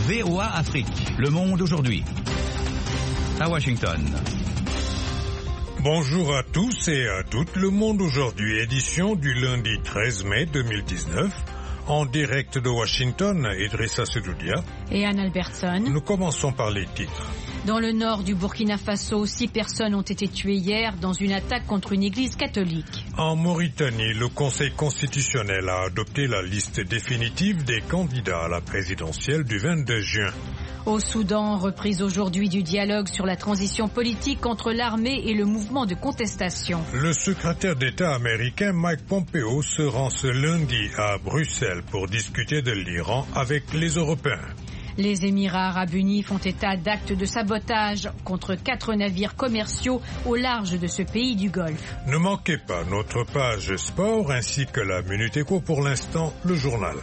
VOA Afrique, le monde aujourd'hui. À Washington. Bonjour à tous et à toutes, le monde aujourd'hui, édition du lundi 13 mai 2019. En direct de Washington, Idrissa Sedoudia et Anne Albertson. Nous commençons par les titres. Dans le nord du Burkina Faso, 6 personnes ont été tuées hier dans une attaque contre une église catholique. En Mauritanie, le Conseil constitutionnel a adopté la liste définitive des candidats à la présidentielle du 22 juin. Au Soudan, reprise aujourd'hui du dialogue sur la transition politique entre l'armée et le mouvement de contestation. Le secrétaire d'État américain Mike Pompeo se rend ce lundi à Bruxelles pour discuter de l'Iran avec les Européens. Les Émirats arabes unis font état d'actes de sabotage contre 4 navires commerciaux au large de ce pays du Golfe. Ne manquez pas notre page sport ainsi que la Minute Éco, pour l'instant, le journal.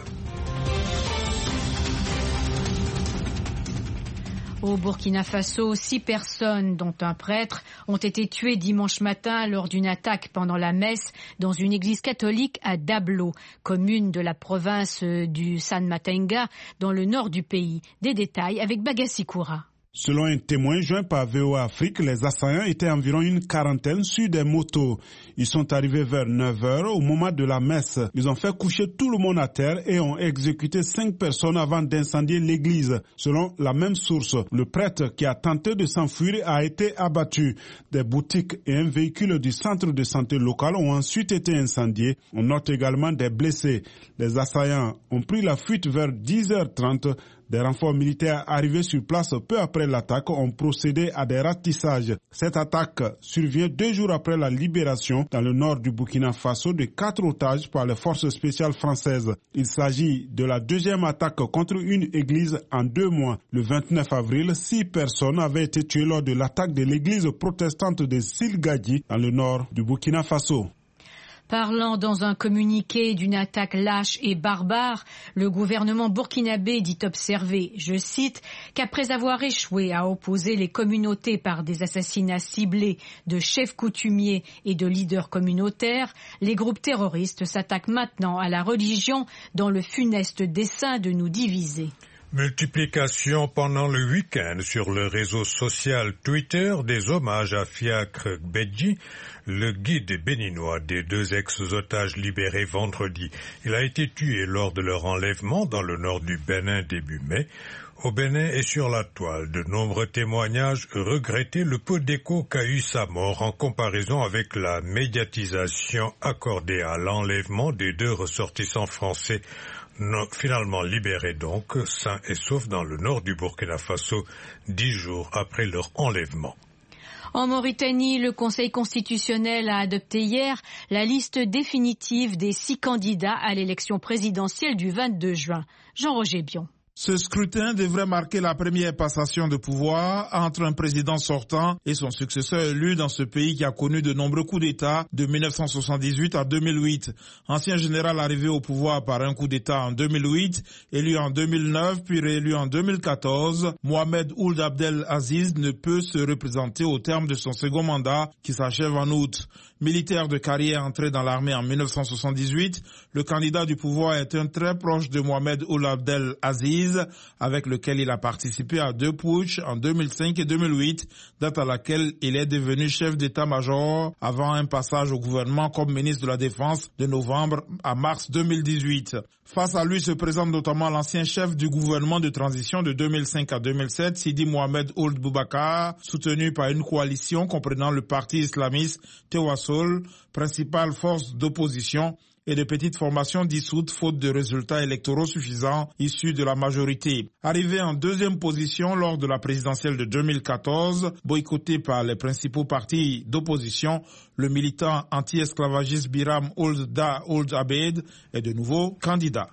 Au Burkina Faso, 6 personnes, dont un prêtre, ont été tuées dimanche matin lors d'une attaque pendant la messe dans une église catholique à Dablo, commune de la province du San Matenga, dans le nord du pays. Des détails avec Bagassi Koura. Selon un témoin joint par VOA Afrique, les assaillants étaient environ une quarantaine sur des motos. Ils sont arrivés vers 9h au moment de la messe. Ils ont fait coucher tout le monde à terre et ont exécuté 5 personnes avant d'incendier l'église. Selon la même source, le prêtre qui a tenté de s'enfuir a été abattu. Des boutiques et un véhicule du centre de santé local ont ensuite été incendiés. On note également des blessés. Les assaillants ont pris la fuite vers 10h30. Des renforts militaires arrivés sur place peu après l'attaque ont procédé à des ratissages. Cette attaque survient 2 jours après la libération dans le nord du Burkina Faso de 4 otages par les forces spéciales françaises. Il s'agit de la 2e attaque contre une église en 2 mois. Le 29 avril, 6 personnes avaient été tuées lors de l'attaque de l'église protestante de Silgadi dans le nord du Burkina Faso. Parlant dans un communiqué d'une attaque lâche et barbare, le gouvernement burkinabé dit observer, je cite, qu'après avoir échoué à opposer les communautés par des assassinats ciblés de chefs coutumiers et de leaders communautaires, les groupes terroristes s'attaquent maintenant à la religion dans le funeste dessein de nous diviser. Multiplication pendant le week-end sur le réseau social Twitter des hommages à Fiacre Bedji, le guide béninois des 2 ex-otages libérés vendredi. Il a été tué lors de leur enlèvement dans le nord du Bénin début mai. Au Bénin et sur la toile, de nombreux témoignages regrettaient le peu d'écho qu'a eu sa mort en comparaison avec la médiatisation accordée à l'enlèvement des 2 ressortissants français, finalement libérés donc, sains et saufs dans le nord du Burkina Faso, 10 jours après leur enlèvement. En Mauritanie, le Conseil constitutionnel a adopté hier la liste définitive des 6 candidats à l'élection présidentielle du 22 juin. Jean-Roger Bion. Ce scrutin devrait marquer la première passation de pouvoir entre un président sortant et son successeur élu dans ce pays qui a connu de nombreux coups d'État de 1978 à 2008. Ancien général arrivé au pouvoir par un coup d'État en 2008, élu en 2009 puis réélu en 2014, Mohamed Ould Abdel Aziz ne peut se représenter au terme de son second mandat qui s'achève en août. Militaire de carrière entré dans l'armée en 1978, le candidat du pouvoir est un très proche de Mohamed Ould Abdel Aziz, avec lequel il a participé à 2 putschs en 2005 et 2008, date à laquelle il est devenu chef d'état-major avant un passage au gouvernement comme ministre de la Défense de novembre à mars 2018. Face à lui se présente notamment l'ancien chef du gouvernement de transition de 2005 à 2007, Sidi Mohamed Ould Boubacar, soutenu par une coalition comprenant le parti islamiste Tewassul, principale force d'opposition, et de petites formations dissoutes faute de résultats électoraux suffisants issus de la majorité. Arrivé en 2e position lors de la présidentielle de 2014, boycotté par les principaux partis d'opposition, le militant anti-esclavagiste Biram Ould Abed est de nouveau candidat.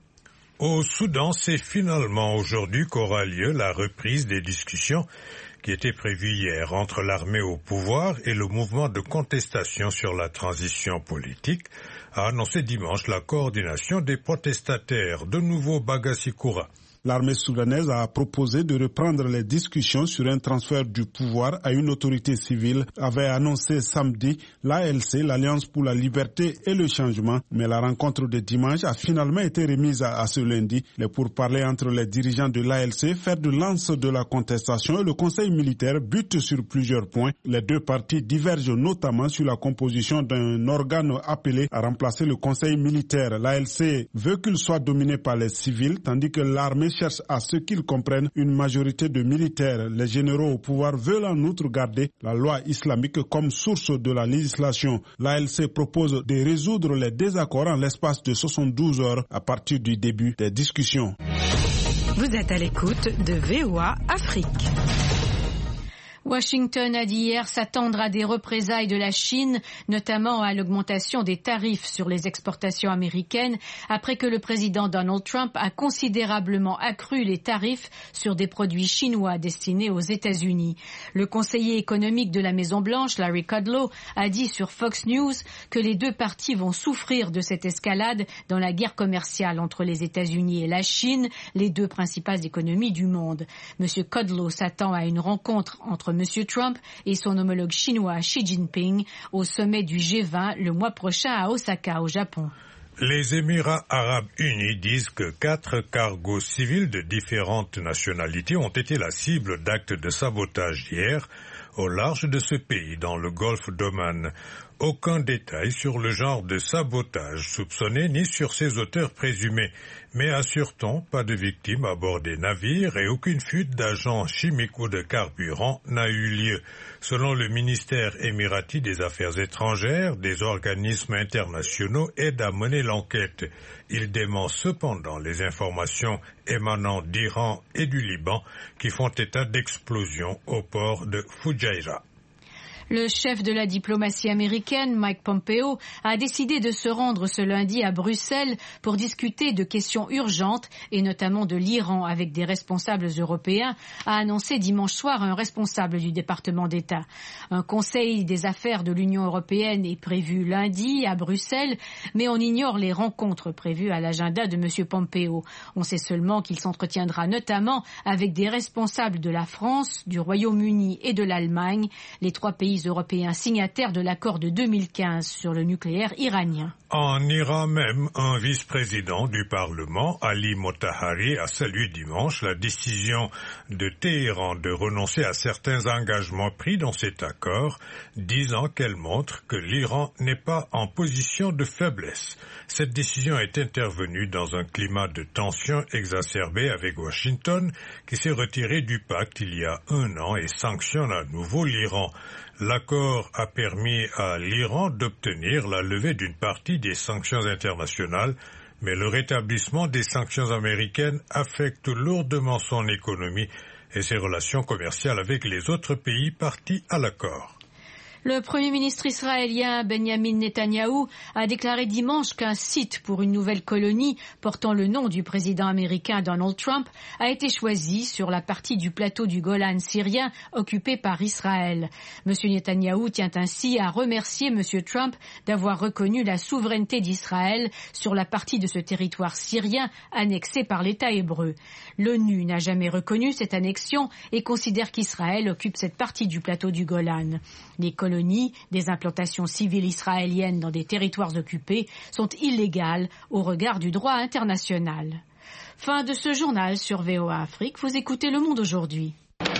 Au Soudan, c'est finalement aujourd'hui qu'aura lieu la reprise des discussions qui était prévue hier entre l'armée au pouvoir et le mouvement de contestation sur la transition politique, a annoncé dimanche la coordination des protestataires. De nouveau, Bagassi Koura. L'armée soudanaise a proposé de reprendre les discussions sur un transfert du pouvoir à une autorité civile, avait annoncé samedi l'ALC, l'Alliance pour la liberté et le changement. Mais la rencontre de dimanche a finalement été remise à ce lundi. Les pourparlers entre les dirigeants de l'ALC, fer de lance de la contestation, et le Conseil militaire butent sur plusieurs points. Les deux parties divergent notamment sur la composition d'un organe appelé à remplacer le Conseil militaire. L'ALC veut qu'il soit dominé par les civils, tandis que l'armée cherche à ce qu'ils comprennent une majorité de militaires. Les généraux au pouvoir veulent en outre garder la loi islamique comme source de la législation. L'ALC propose de résoudre les désaccords en l'espace de 72 heures à partir du début des discussions. Vous êtes à l'écoute de VOA Afrique. Washington a dit hier s'attendre à des représailles de la Chine, notamment à l'augmentation des tarifs sur les exportations américaines, après que le président Donald Trump a considérablement accru les tarifs sur des produits chinois destinés aux États-Unis. Le conseiller économique de la Maison-Blanche, Larry Kudlow, a dit sur Fox News que les deux parties vont souffrir de cette escalade dans la guerre commerciale entre les États-Unis et la Chine, les deux principales économies du monde. M. Kudlow s'attend à une rencontre entre M. Trump et son homologue chinois Xi Jinping au sommet du G20 le mois prochain à Osaka, au Japon. Les Émirats arabes unis disent que 4 cargos civils de différentes nationalités ont été la cible d'actes de sabotage hier au large de ce pays dans le golfe d'Oman. Aucun détail sur le genre de sabotage soupçonné ni sur ses auteurs présumés, mais assure-t-on pas de victimes à bord des navires et aucune fuite d'agents chimiques ou de carburant n'a eu lieu. Selon le ministère émirati des Affaires étrangères, des organismes internationaux aident à mener l'enquête. Il dément cependant les informations émanant d'Iran et du Liban qui font état d'explosions au port de Fujairah. Le chef de la diplomatie américaine, Mike Pompeo, a décidé de se rendre ce lundi à Bruxelles pour discuter de questions urgentes et notamment de l'Iran avec des responsables européens, a annoncé dimanche soir un responsable du département d'État. Un conseil des affaires de l'Union européenne est prévu lundi à Bruxelles, mais on ignore les rencontres prévues à l'agenda de M. Pompeo. On sait seulement qu'il s'entretiendra notamment avec des responsables de la France, du Royaume-Uni et de l'Allemagne, les trois pays européens signataires de l'accord de 2015 sur le nucléaire iranien. En Iran même, un vice-président du Parlement, Ali Motahari, a salué dimanche la décision de Téhéran de renoncer à certains engagements pris dans cet accord, disant qu'elle montre que l'Iran n'est pas en position de faiblesse. Cette décision est intervenue dans un climat de tension exacerbé avec Washington, qui s'est retiré du pacte il y a 1 an et sanctionne à nouveau l'Iran. L'accord a permis à l'Iran d'obtenir la levée d'une partie des sanctions internationales, mais le rétablissement des sanctions américaines affecte lourdement son économie et ses relations commerciales avec les autres pays partis à l'accord. Le Premier ministre israélien Benjamin Netanyahou a déclaré dimanche qu'un site pour une nouvelle colonie portant le nom du président américain Donald Trump a été choisi sur la partie du plateau du Golan syrien occupée par Israël. M. Netanyahou tient ainsi à remercier M. Trump d'avoir reconnu la souveraineté d'Israël sur la partie de ce territoire syrien annexé par l'État hébreu. L'ONU n'a jamais reconnu cette annexion et considère qu'Israël occupe cette partie du plateau du Golan. Les colonies, des implantations civiles israéliennes dans des territoires occupés, sont illégales au regard du droit international. Fin de ce journal sur VOA Afrique. Vous écoutez Le Monde aujourd'hui.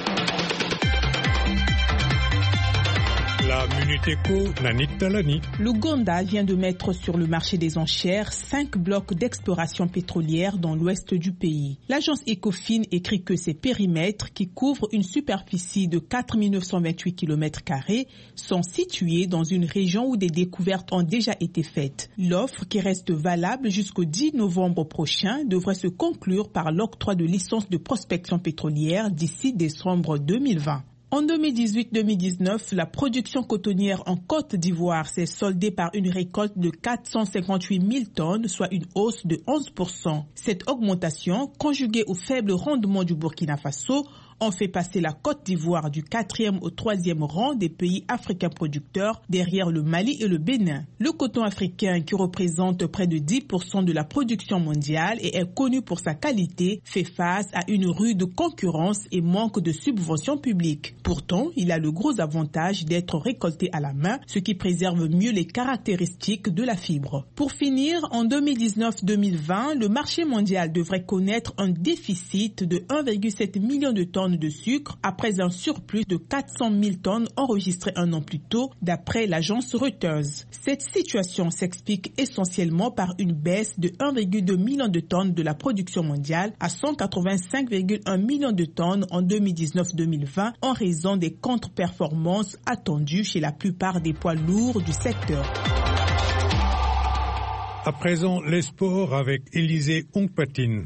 La Minute Éco, Nanit Talani. L'Ouganda vient de mettre sur le marché des enchères 5 blocs d'exploration pétrolière dans l'ouest du pays. L'agence Ecofin écrit que ces périmètres, qui couvrent une superficie de 4 928 km², sont situés dans une région où des découvertes ont déjà été faites. L'offre, qui reste valable jusqu'au 10 novembre prochain, devrait se conclure par l'octroi de licences de prospection pétrolière d'ici décembre 2020. En 2018-2019, la production cotonnière en Côte d'Ivoire s'est soldée par une récolte de 458 000 tonnes, soit une hausse de 11%. Cette augmentation, conjuguée au faible rendement du Burkina Faso, ont fait passer la Côte d'Ivoire du 4e au 3e rang des pays africains producteurs, derrière le Mali et le Bénin. Le coton africain, qui représente près de 10% de la production mondiale et est connu pour sa qualité, fait face à une rude concurrence et manque de subventions publiques. Pourtant, il a le gros avantage d'être récolté à la main, ce qui préserve mieux les caractéristiques de la fibre. Pour finir, en 2019-2020, le marché mondial devrait connaître un déficit de 1,7 million de tonnes de sucre après un surplus de 400 000 tonnes enregistré un an plus tôt d'après l'agence Reuters. Cette situation s'explique essentiellement par une baisse de 1,2 million de tonnes de la production mondiale à 185,1 millions de tonnes en 2019-2020 en raison des contre-performances attendues chez la plupart des poids lourds du secteur. À présent, les sports avec Élisée Ongpatine.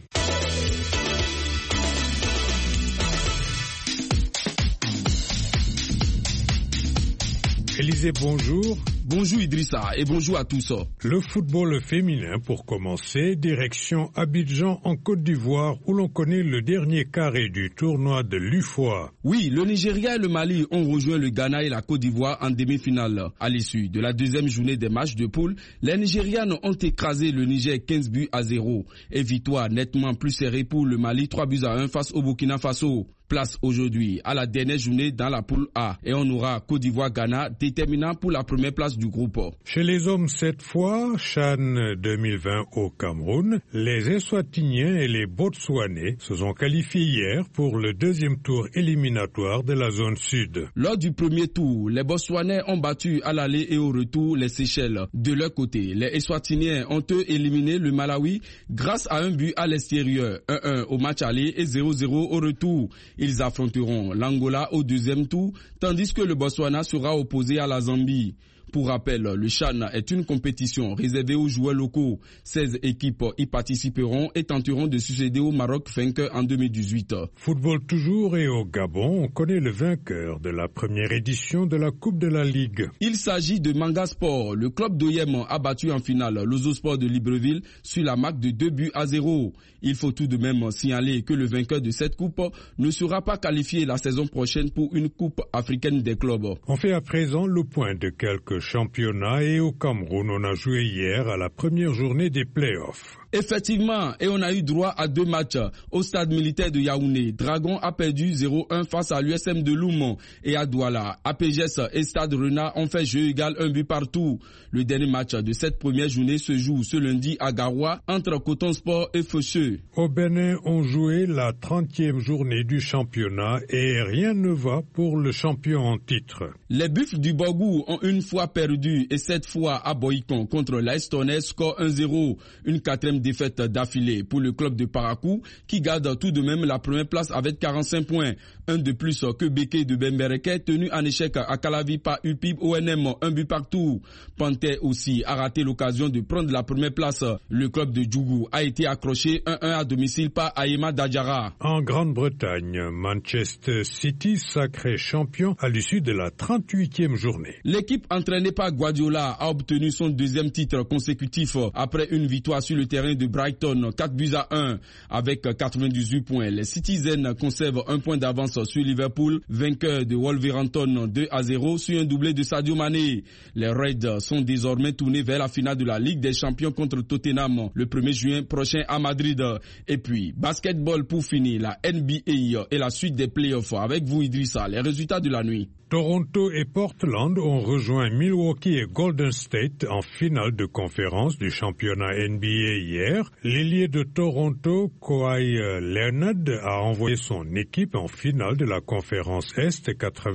Élisée, bonjour. Bonjour Idrissa et bonjour à tous. Le football féminin pour commencer, direction Abidjan en Côte d'Ivoire où l'on connaît le dernier carré du tournoi de l'UFOA. Oui, le Nigeria et le Mali ont rejoint le Ghana et la Côte d'Ivoire en demi-finale. À l'issue de la deuxième journée des matchs de poule, les Nigérianes ont écrasé le Niger 15-0 et victoire nettement plus serrée pour le Mali 3-1 face au Burkina Faso. Place aujourd'hui à la dernière journée dans la poule A et on aura Côte d'Ivoire-Ghana déterminant pour la première place du groupe. Chez les hommes cette fois, CHAN 2020 au Cameroun, les Eswatiniens et les Botswanais se sont qualifiés hier pour le deuxième tour éliminatoire de la zone sud. Lors du premier tour, les Botswanais ont battu à l'aller et au retour les Seychelles. De leur côté, les Eswatiniens ont eux éliminé le Malawi grâce à un but à l'extérieur, 1-1 au match aller et 0-0 au retour. Ils affronteront l'Angola au deuxième tour, tandis que le Botswana sera opposé à la Zambie. Pour rappel, le CHAN est une compétition réservée aux joueurs locaux. 16 équipes y participeront et tenteront de succéder au Maroc vainqueur en 2018. Football toujours et au Gabon, on connaît le vainqueur de la première édition de la Coupe de la Ligue. Il s'agit de Manga Sport. Le club d'Oyem a battu en finale l'Ozosport de Libreville sur la marque de 2-0. Il faut tout de même signaler que le vainqueur de cette coupe ne sera pas qualifié la saison prochaine pour une Coupe africaine des clubs. On fait à présent le point de quelques championnat et au Cameroun, on a joué hier à la première journée des playoffs. Effectivement, et on a eu droit à 2 matchs au stade militaire de Yaoundé. Dragon a perdu 0-1 face à l'USM de Loumont et à Douala. APGS et Stade Renard ont fait jeu égal 1 but partout. Le dernier match de cette première journée se joue ce lundi à Garoua entre Coton Sport et Feucheux. Au Bénin, on jouait la 30e journée du championnat et rien ne va pour le champion en titre. Les Buffles du Bogou ont une fois perdu et cette fois à Boïcon contre l'AS Tonnerre, score 1-0. Une 4e défaite d'affilée pour le club de Parakou qui garde tout de même la première place avec 45 points. Un de plus que Béké de Bembereke tenu en échec à Calavi par UPIB ONM, 1 but partout. Panthère aussi a raté l'occasion de prendre la première place. Le club de Djougou a été accroché 1-1 à domicile par Aïma Djara. En Grande-Bretagne, Manchester City sacré champion à l'issue de la 38e journée. L'équipe entraînée par Guardiola a obtenu son deuxième titre consécutif après une victoire sur le terrain de Brighton 4-1 avec 98 points. Les Citizens conservent un point d'avance sur Liverpool, vainqueur de Wolverhampton 2-0 sur un doublé de Sadio Mané. Les Reds sont désormais tournés vers la finale de la Ligue des Champions contre Tottenham le 1er juin prochain à Madrid. Et puis, basketball pour finir, la NBA et la suite des playoffs. Avec vous Idrissa, les résultats de la nuit. Toronto et Portland ont rejoint Milwaukee et Golden State en finale de conférence du championnat NBA hier. L'ailier de Toronto, Kawhi Leonard, a envoyé son équipe en finale de la conférence Est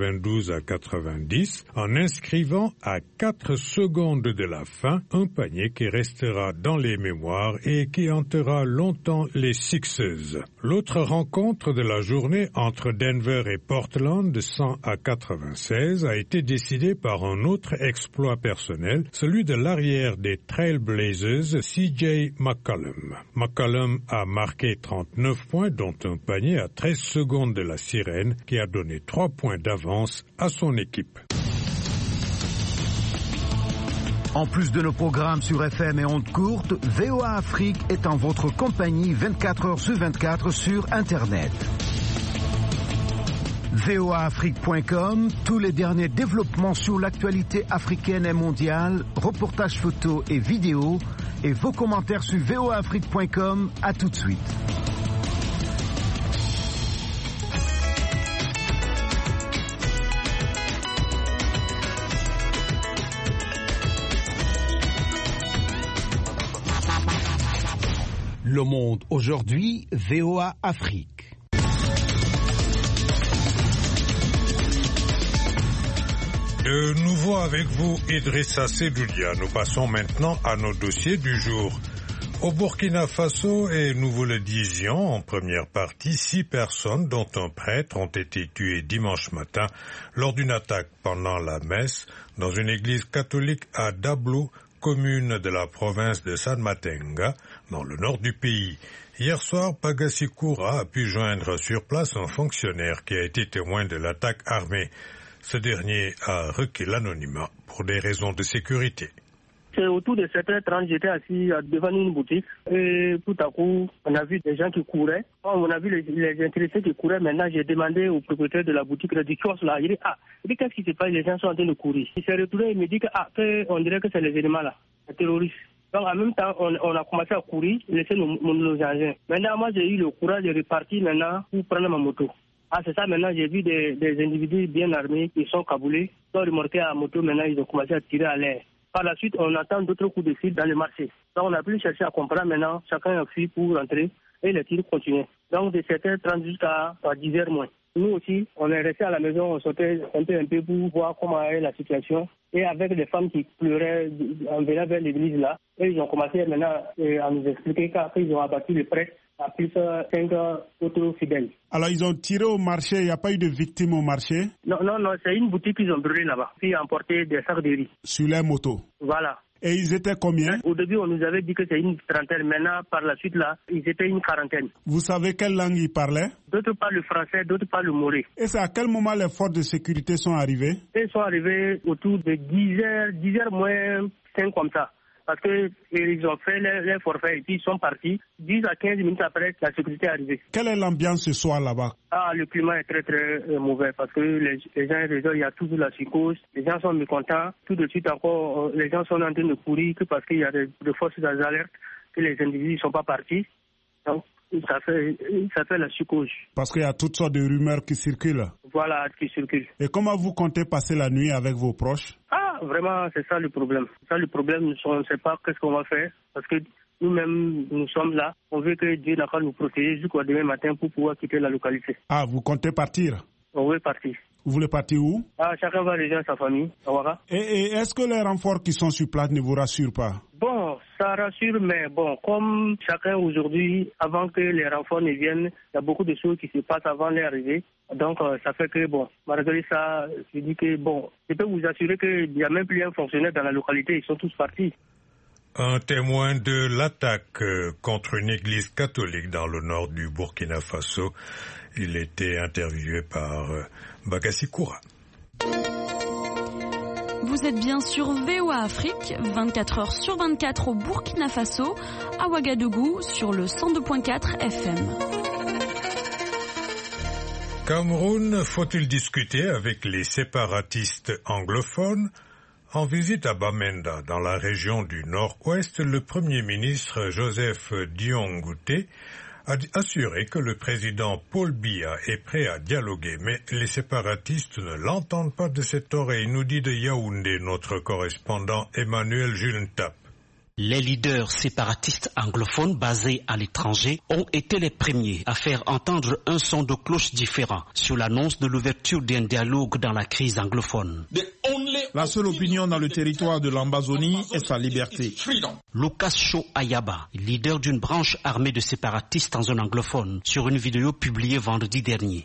92-90 en inscrivant à 4 secondes de la fin un panier qui restera dans les mémoires et qui hantera longtemps les Sixers. L'autre rencontre de la journée entre Denver et Portland de 100-96 a été décidée par un autre exploit personnel, celui de l'arrière des Trailblazers, CJ McCollum. McCollum a marqué 39 points, dont un panier à 13 secondes de la sirène, qui a donné 3 points d'avance à son équipe. En plus de nos programmes sur FM et ondes courtes, VOA Afrique est en votre compagnie 24 heures sur 24 sur Internet. voaafrique.com, tous les derniers développements sur l'actualité africaine et mondiale, reportages photos et vidéos, et vos commentaires sur voaafrique.com. À tout de suite. Le Monde aujourd'hui, VOA Afrique. De nouveau avec vous, Idrissa Sedoudia. Nous passons maintenant à nos dossiers du jour. Au Burkina Faso, et nous vous le disions en première partie, 6 personnes, dont un prêtre, ont été tuées dimanche matin lors d'une attaque pendant la messe dans une église catholique à Dablou, commune de la province de Sanmatenga, dans le nord du pays. Hier soir, Pagassi Koura a pu joindre sur place un fonctionnaire qui a été témoin de l'attaque armée. Ce dernier a requis l'anonymat pour des raisons de sécurité. C'est autour de 7h30, j'étais assis devant une boutique et tout à coup, on a vu des gens qui couraient. Quand on a vu les intéressés qui couraient, maintenant j'ai demandé au propriétaire de la boutique, du kiosque là, il dit qu'est-ce qui se passe, les gens sont en train de courir. Il s'est retourné, il me dit on dirait que c'est les éléments là, les terroristes. Donc en même temps, on a commencé à courir, laisser nos engins. Maintenant, moi j'ai eu le courage de repartir maintenant pour prendre ma moto. C'est ça, maintenant j'ai vu des individus bien armés qui sont caboulés, ils sont remorqués à la moto, maintenant ils ont commencé à tirer à l'air. Par la suite, on attend d'autres coups de fil dans le marché. Donc, on a pu chercher à comprendre maintenant. Chacun a fui pour rentrer et les tirs continuaient. Donc, de 7h30 jusqu'à 10h moins. Nous aussi, on est resté à la maison, on sortait un peu pour voir comment est la situation. Et avec des femmes qui pleuraient en venant vers l'église là, et ils ont commencé maintenant à nous expliquer qu'après ils ont abattu le prêtre à plus 5 autres fidèles. Alors ils ont tiré au marché, il n'y a pas eu de victimes au marché? Non, c'est une boutique qu'ils ont brûlée là-bas, qui a emporté des sacs de riz. Sur les motos? Voilà. Et ils étaient combien? Au début, on nous avait dit que c'est une trentaine. Maintenant, par la suite, là, ils étaient une quarantaine. Vous savez quelle langue ils parlaient? D'autres parlent le français, d'autres parlent le moré. Et c'est à quel moment les forces de sécurité sont arrivées? Ils sont arrivés autour de 10h moins 5 comme ça. Parce qu'ils ont fait les forfaits et puis ils sont partis. 10 à 15 minutes après, la sécurité est arrivée. Quelle est l'ambiance ce soir là-bas? Le climat est très très mauvais parce que les gens, il y a toujours la psychose. Les gens sont mécontents. Tout de suite encore, les gens sont en train de courir parce qu'il y a des forces d'alerte que les individus ne sont pas partis. Donc, ça fait la psychose. Parce qu'il y a toutes sortes de rumeurs qui circulent. Voilà, qui circulent. Et comment vous comptez passer la nuit avec vos proches? Vraiment, c'est ça le problème. On ne sait pas qu'est-ce qu'on va faire parce que nous-mêmes, nous sommes là. On veut que Dieu nous protège jusqu'au demain matin pour pouvoir quitter la localité. Vous comptez partir? On veut partir. Vous voulez partir où? Chacun va rejoindre sa famille, à Ouaga. Et est-ce que les renforts qui sont sur place ne vous rassurent pas? Bon, ça rassure, mais bon, comme chacun aujourd'hui, avant que les renforts ne viennent, il y a beaucoup de choses qui se passent avant leur arrivée. Donc, ça fait que, bon, malgré ça, je dis que, bon, je peux vous assurer qu'il n'y a même plus un fonctionnaire dans la localité, ils sont tous partis. Un témoin de l'attaque contre une église catholique dans le nord du Burkina Faso. Il était interviewé par Bagassi Koura. Vous êtes bien sur VOA Afrique, 24 heures sur 24 au Burkina Faso, à Ouagadougou, sur le 102.4 FM. Cameroun, faut-il discuter avec les séparatistes anglophones? En visite à Bamenda, dans la région du Nord-Ouest, le Premier ministre Joseph Dion-Ngouté a assuré que le président Paul Biya est prêt à dialoguer, mais les séparatistes ne l'entendent pas de cette oreille, nous dit de Yaoundé notre correspondant Emmanuel Julentap. Les leaders séparatistes anglophones basés à l'étranger ont été les premiers à faire entendre un son de cloche différent sur l'annonce de l'ouverture d'un dialogue dans la crise anglophone. The only La seule opinion dans le territoire de l'Ambazonie est sa liberté. Lucas Shaw Ayaba, leader d'une branche armée de séparatistes en zone anglophone, sur une vidéo publiée vendredi dernier.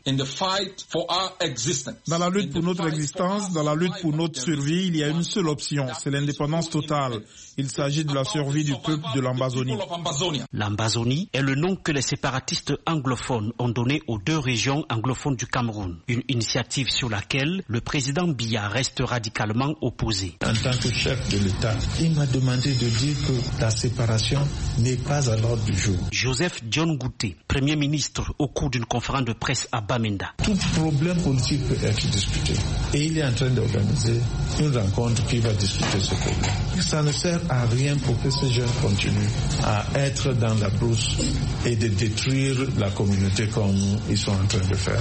Dans la lutte pour notre existence, dans la lutte pour notre survie, il y a une seule option, c'est l'indépendance totale. Il s'agit de la survie du peuple de l'Ambazonie. L'Ambazonie est le nom que les séparatistes anglophones ont donné aux 2 régions anglophones du Cameroun. Une initiative sur laquelle le président Biya reste radicalement opposé. En tant que chef de l'État, il m'a demandé de dire que la séparation n'est pas à l'ordre du jour. Joseph John Gouté, Premier ministre, au cours d'une conférence de presse à Bamenda. Tout problème politique peut être discuté. Et il est en train d'organiser une rencontre qui va discuter ce problème. Ça ne sert à rien pour que ces jeunes continuent à être dans la brousse et de détruire la communauté comme ils sont en train de faire.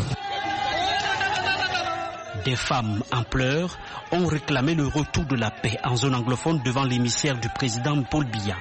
Des femmes en pleurs ont réclamé le retour de la paix en zone anglophone devant l'émissaire du président Paul Biya.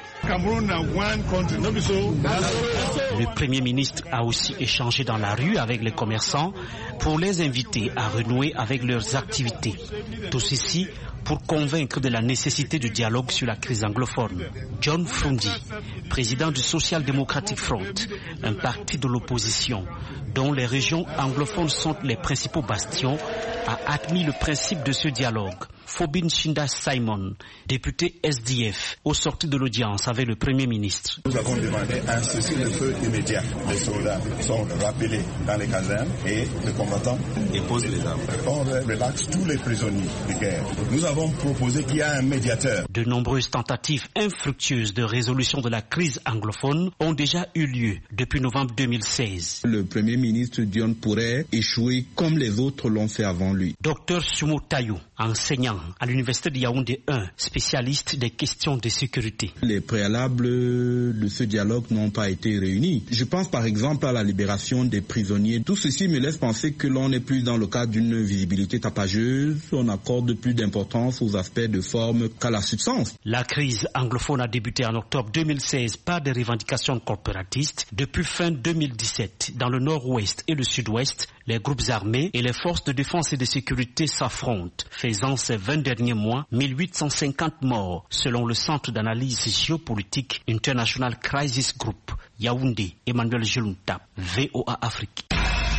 Le Premier ministre a aussi échangé dans la rue avec les commerçants pour les inviter à renouer avec leurs activités. Tout ceci pour convaincre de la nécessité du dialogue sur la crise anglophone. John Frundi, président du Social Democratic Front, un parti de l'opposition dont les régions anglophones sont les principaux bastions, a admis le principe de ce dialogue. Fobin Shinda Simon, député SDF, au sorti de l'audience avec le Premier ministre. Nous avons demandé un cessez-le-feu immédiat. Les soldats sont rappelés dans les casernes et les combattants déposent les armes. On relaxe tous les prisonniers de guerre. Nous avons proposé qu'il y ait un médiateur. De nombreuses tentatives infructueuses de résolution de la crise anglophone ont déjà eu lieu depuis novembre 2016. Le Premier ministre Dion pourrait échouer comme les autres l'ont fait avant lui. Dr Sumo Tayo, enseignant à l'université de Yaoundé 1, spécialiste des questions de sécurité. Les préalables de ce dialogue n'ont pas été réunis. Je pense par exemple à la libération des prisonniers. Tout ceci me laisse penser que l'on est plus dans le cadre d'une visibilité tapageuse. On accorde plus d'importance aux aspects de forme qu'à la substance. La crise anglophone a débuté en octobre 2016 par des revendications corporatistes. Depuis fin 2017, dans le nord-ouest et le sud-ouest, les groupes armés et les forces de défense et de sécurité s'affrontent, faisant ces 20 derniers mois 1850 morts, selon le Centre d'analyse géopolitique International Crisis Group. Yaoundé, Emmanuel Jelunta, VOA Afrique.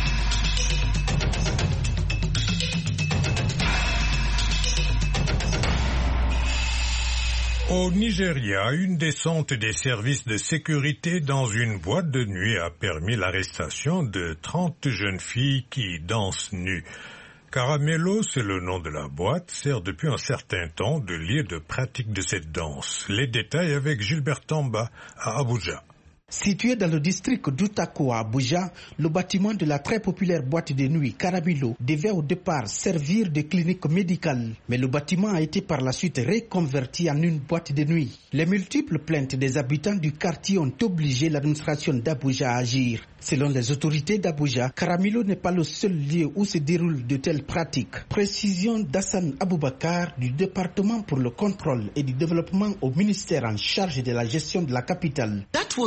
Au Nigeria, une descente des services de sécurité dans une boîte de nuit a permis l'arrestation de 30 jeunes filles qui dansent nues. Caramello, c'est le nom de la boîte, sert depuis un certain temps de lieu de pratique de cette danse. Les détails avec Gilbert Tamba à Abuja. Situé dans le district d'Utako à Abuja, le bâtiment de la très populaire boîte de nuit Caramello devait au départ servir de clinique médicale. Mais le bâtiment a été par la suite reconverti en une boîte de nuit. Les multiples plaintes des habitants du quartier ont obligé l'administration d'Abuja à agir. Selon les autorités d'Abuja, Caramello n'est pas le seul lieu où se déroulent de telles pratiques. Précision d'Hassan Aboubakar du département pour le contrôle et du développement au ministère en charge de la gestion de la capitale.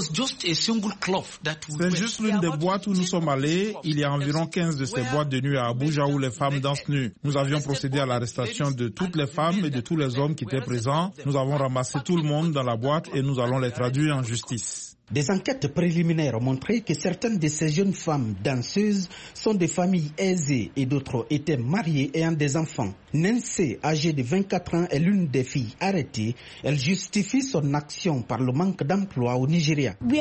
C'est juste l'une des boîtes où nous sommes allés. Il y a environ 15 de ces boîtes de nuit à Abuja où les femmes dansent nues. Nous avions procédé à l'arrestation de toutes les femmes et de tous les hommes qui étaient présents. Nous avons ramassé tout le monde dans la boîte et nous allons les traduire en justice. Des enquêtes préliminaires ont montré que certaines de ces jeunes femmes danseuses sont des familles aisées et d'autres étaient mariées et ont des enfants. Nancy, âgée de 24 ans, est l'une des filles arrêtées. Elle justifie son action par le manque d'emploi au Nigeria. Nous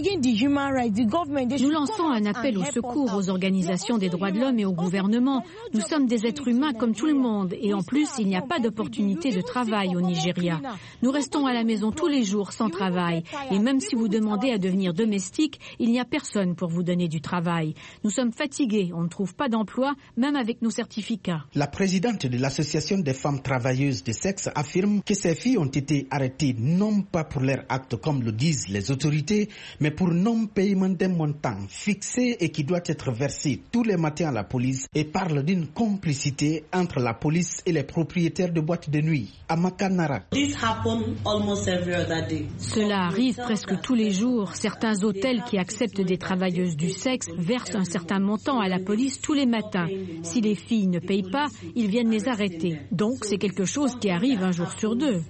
lançons un appel au secours aux organisations des droits de l'homme et au gouvernement. Nous sommes des êtres humains comme tout le monde et en plus, il n'y a pas d'opportunité de travail au Nigeria. Nous restons à la maison tous les jours sans travail et même si vous demandez à devenir domestique, il n'y a personne pour vous donner du travail. Nous sommes fatigués, on ne trouve pas d'emploi, même avec nos certificats. La présidente de l'association des femmes travailleuses de sexe affirme que ces filles ont été arrêtées non pas pour leur acte comme le disent les autorités, mais pour non-paiement d'un montant fixé et qui doit être versé tous les matins à la police et parle d'une complicité entre la police et les propriétaires de boîtes de nuit. Amaka Nara. Cela arrive presque tous les jours. jours. Certains hôtels qui acceptent des travailleuses du sexe versent un certain montant à la police tous les matins. Si les filles ne payent pas, ils viennent les arrêter. Donc c'est quelque chose qui arrive un jour sur deux.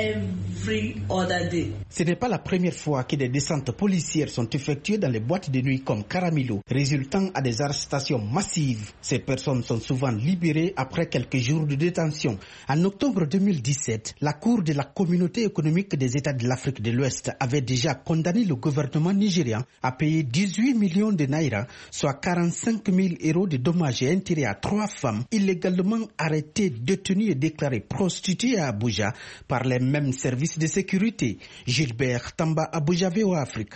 Ce n'est pas la première fois que des descentes policières sont effectuées dans les boîtes de nuit comme Caramilo, résultant à des arrestations massives. Ces personnes sont souvent libérées après quelques jours de détention. En octobre 2017, la Cour de la Communauté économique des États de l'Afrique de l'Ouest avait déjà condamné le gouvernement nigérian à payer 18 millions de naira, soit 45 000 € de dommages et intérêts à 3 femmes illégalement arrêtées, détenues et déclarées prostituées à Abuja par les mêmes services de sécurité. Gilbert Tamba, Abuja, VOA Afrique.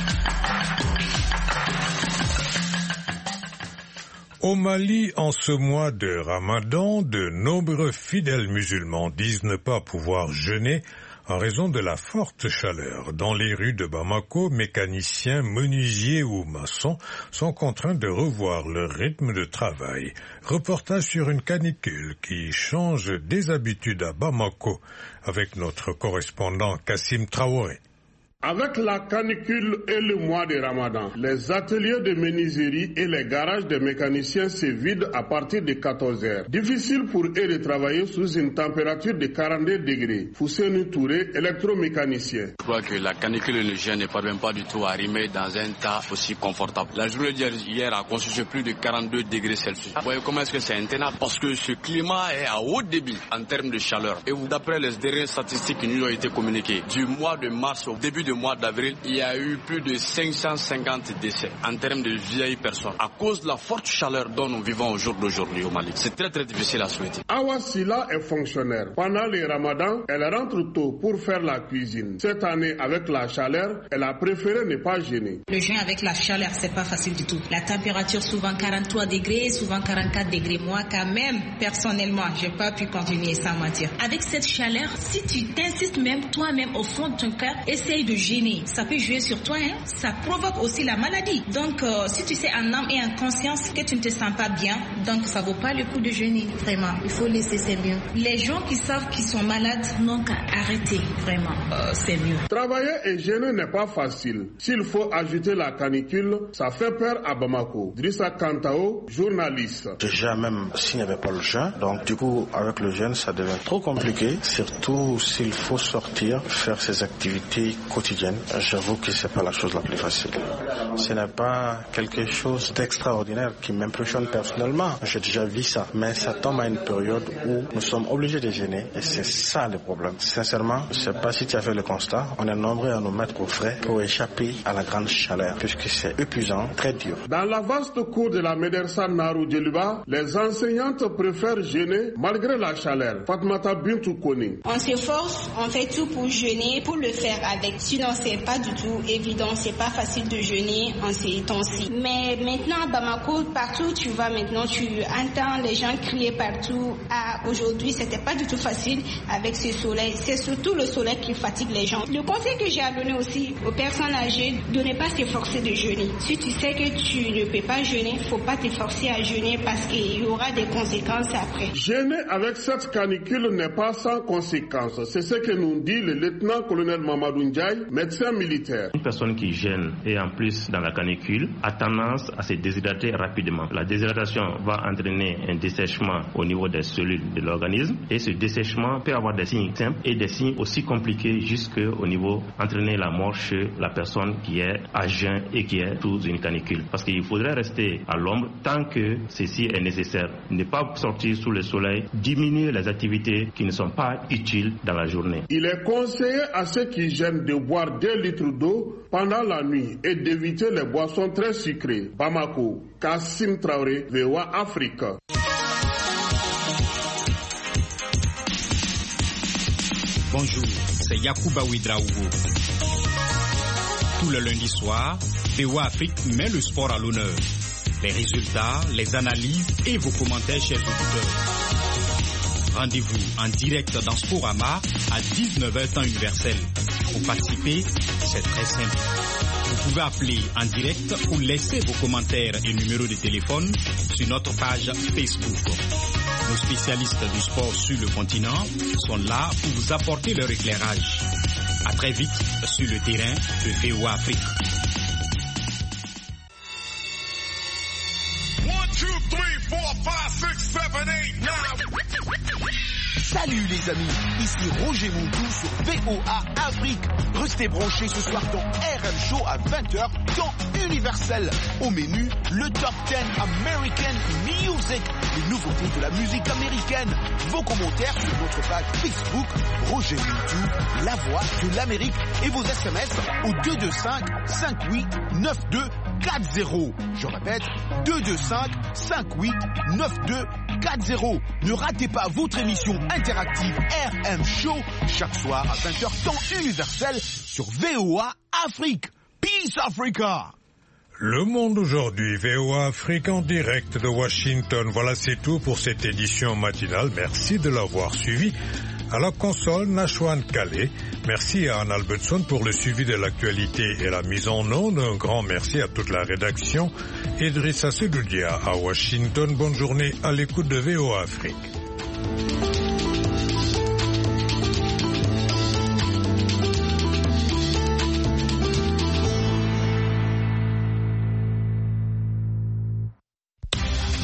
Au Mali, en ce mois de Ramadan, de nombreux fidèles musulmans disent ne pas pouvoir jeûner en raison de la forte chaleur. Dans les rues de Bamako, mécaniciens, menuisiers ou maçons sont contraints de revoir leur rythme de travail. Reportage sur une canicule qui change des habitudes à Bamako avec notre correspondant Kassim Traoré. Avec la canicule et le mois de Ramadan, les ateliers de menuiserie et les garages des mécaniciens se vident à partir de 14h. Difficile pour eux de travailler sous une température de 42 degrés. Fousseni Touré, électromécanicien. Je crois que la canicule et le gel ne parviennent pas du tout à rimer dans un tas aussi confortable. La journée d'hier a constitué plus de 42 degrés Celsius. Vous voyez comment est-ce que c'est intenable? Parce que ce climat est à haut débit en termes de chaleur. Et d'après les dernières statistiques qui nous ont été communiquées, du mois de mars au début du mois d'avril, il y a eu plus de 550 décès en termes de vieilles personnes à cause de la forte chaleur dont nous vivons au jour d'aujourd'hui au Mali. C'est très difficile à souhaiter. Awa Sila est fonctionnaire. Pendant le Ramadan, elle rentre tôt pour faire la cuisine. Cette année, avec la chaleur, elle a préféré ne pas jeûner. Le jeûne avec la chaleur, c'est pas facile du tout. La température souvent 43 degrés, souvent 44 degrés. Moi, quand même, personnellement, j'ai pas pu continuer sans mentir. Avec cette chaleur, si tu t'insistes même toi-même au fond de ton cœur, essaye de jeûner. Ça peut jouer sur toi, hein? Ça provoque aussi la maladie. Donc, si tu sais en âme et en conscience que tu ne te sens pas bien, donc ça vaut pas le coup de jeûner, vraiment. Il faut laisser, c'est mieux. Les gens qui savent qu'ils sont malades n'ont qu'à arrêter, vraiment. C'est mieux. Travailler et jeûner n'est pas facile. S'il faut ajouter la canicule, ça fait peur à Bamako. Drissa Kantao, journaliste. Déjà, même s'il n'y avait pas le jeûne, donc du coup, avec le jeûne, ça devient trop compliqué, surtout s'il faut sortir, faire ses activités quotidiennes. J'avoue que c'est pas la chose la plus facile. Ce n'est pas quelque chose d'extraordinaire qui m'impressionne personnellement. J'ai déjà vu ça. Mais ça tombe à une période où nous sommes obligés de jeûner et c'est ça le problème. Sincèrement, je ne sais pas si tu as fait le constat. On est nombreux à nous mettre au frais pour échapper à la grande chaleur puisque c'est épuisant, très dur. Dans la vaste cour de la Médersa Naru Djeluba, les enseignantes préfèrent jeûner malgré la chaleur. Fatmata Bintou Koni. On s'efforce, on fait tout pour jeûner, pour le faire avec. Sinon, c'est pas du tout évident, c'est pas facile de jeûner en ces temps-ci. Mais maintenant à Bamako, partout où tu vas maintenant, tu entends les gens crier partout. Ah, aujourd'hui, c'était pas du tout facile avec ce soleil. C'est surtout le soleil qui fatigue les gens. Le conseil que j'ai à donner aussi aux personnes âgées, de ne pas s'efforcer de jeûner. Si tu sais que tu ne peux pas jeûner, faut pas t'efforcer à jeûner parce qu'il y aura des conséquences après. Jeûner avec cette canicule n'est pas sans conséquences. C'est ce que nous dit le lieutenant-colonel Mamadou Ndiaye, médecin militaire. Une personne qui jeûne et en plus dans la canicule a tendance à se déshydrater rapidement. La déshydratation va entraîner un dessèchement au niveau des cellules de l'organisme et ce dessèchement peut avoir des signes simples et des signes aussi compliqués jusqu'au niveau entraîner la mort chez la personne qui est à jeun et qui est sous une canicule. Parce qu'il faudrait rester à l'ombre tant que ceci est nécessaire. Ne pas sortir sous le soleil, diminuer les activités qui ne sont pas utiles dans la journée. Il est conseillé à ceux qui jeûnent de boire 2 litres d'eau pendant la nuit et d'éviter les boissons très sucrées. Bamako, Kassim Traoré, VOA Afrique. Bonjour, c'est Yacouba Ouidraogo. Tout le lundi soir, VOA Afrique met le sport à l'honneur. Les résultats, les analyses et vos commentaires, chers auditeurs. Rendez-vous en direct dans Sporama à 19h temps universel. Pour participer, c'est très simple. Vous pouvez appeler en direct ou laisser vos commentaires et numéros de téléphone sur notre page Facebook. Nos spécialistes du sport sur le continent sont là pour vous apporter leur éclairage. À très vite sur le terrain de VOA Afrique. 1, 2, 3, 4, 5, 6, 7, 8, 9. Salut les amis, ici Roger Mountou sur VOA Afrique. Restez branchés ce soir dans RM Show à 20h, temps universel. Au menu, le Top 10 American Music, les nouveautés de la musique américaine. Vos commentaires sur notre page Facebook, Roger Mountou, la voix de l'Amérique, et vos SMS au 225 58 92 40. Je répète, 225 58 92 40. Ne ratez pas votre émission interactive RM Show chaque soir à 20h temps universel sur VOA Afrique. Peace Africa. Le monde aujourd'hui, VOA Afrique en direct de Washington. Voilà, c'est tout pour cette édition matinale. Merci de l'avoir suivi. À la console, Nashwan Calais. Merci à Anne Albertson pour le suivi de l'actualité et la mise en onde. Un grand merci à toute la rédaction. Idrissa Sedoudia à Washington. Bonne journée à l'écoute de VOA Afrique.